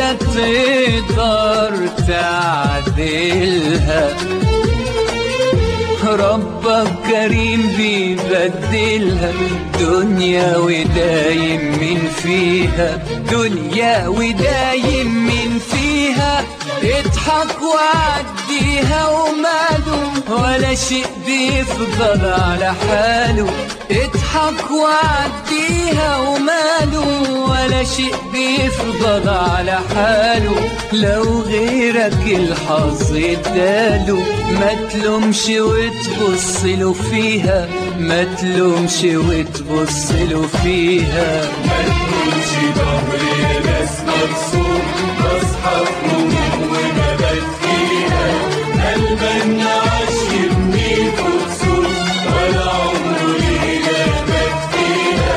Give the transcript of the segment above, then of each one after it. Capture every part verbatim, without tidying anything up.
ولا تقدر تعدلها. ربك كريم بيبدلها دنيا ودايم من فيها، دنيا ودايم من فيها. اضحك وعديها وماله ولا شيء بيفضل على حاله. اضحك وعديها وماله ولا شيء بيفضل على حاله. لو غيرك الحظ اداله ما تلومش وتبصله فيها، ما تلومش وتبصله فيها. ما تقولش ظهري ناس مكسور بصحى في هموم ومبات فيها. قلبنا عاش يبني كسور ولا عمره ليلة بات فيها.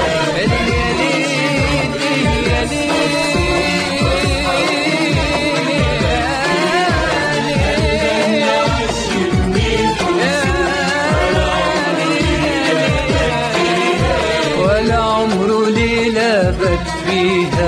ولا عمره ليلة بات فيها.